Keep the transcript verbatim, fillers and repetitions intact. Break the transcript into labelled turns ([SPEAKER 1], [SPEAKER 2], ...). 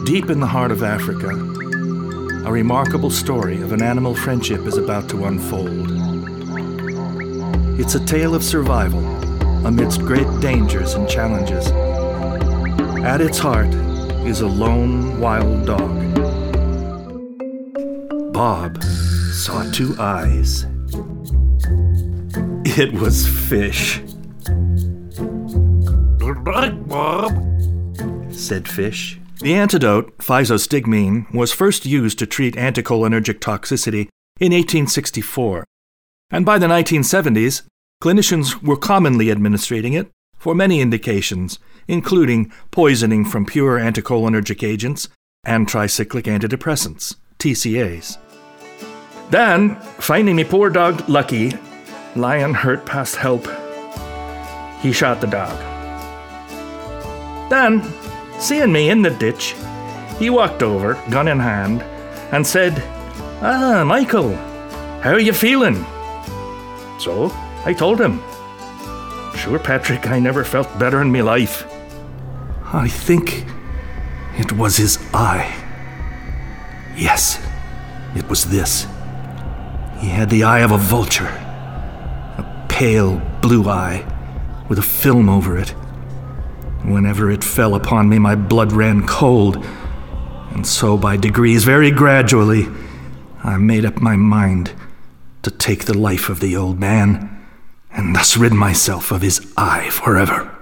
[SPEAKER 1] Deep in the heart of Africa, a remarkable story of an animal friendship is about to unfold. It's a tale of survival amidst great dangers and challenges. At its heart is a lone wild dog. Bob saw two eyes. It was Fish.
[SPEAKER 2] Good night, Bob,
[SPEAKER 1] said Fish. The antidote, physostigmine, was first used to treat anticholinergic toxicity in eighteen sixty-four, and by the nineteen seventies, clinicians were commonly administering it for many indications, including poisoning from pure anticholinergic agents and tricyclic antidepressants, T C As. Then, finding me poor dog Lucky, lying hurt past help, he shot the dog. Then, seeing me in the ditch, he walked over, gun in hand, and said, "Ah, Michael, how are you feeling?" So, I told him. Sure, Patrick, I never felt better in me life. I think it was his eye. Yes, it was this. He had the eye of a vulture, a pale blue eye with a film over it. Whenever it fell upon me, my blood ran cold, and so by degrees, very gradually, I made up my mind to take the life of the old man and thus rid myself of his eye forever.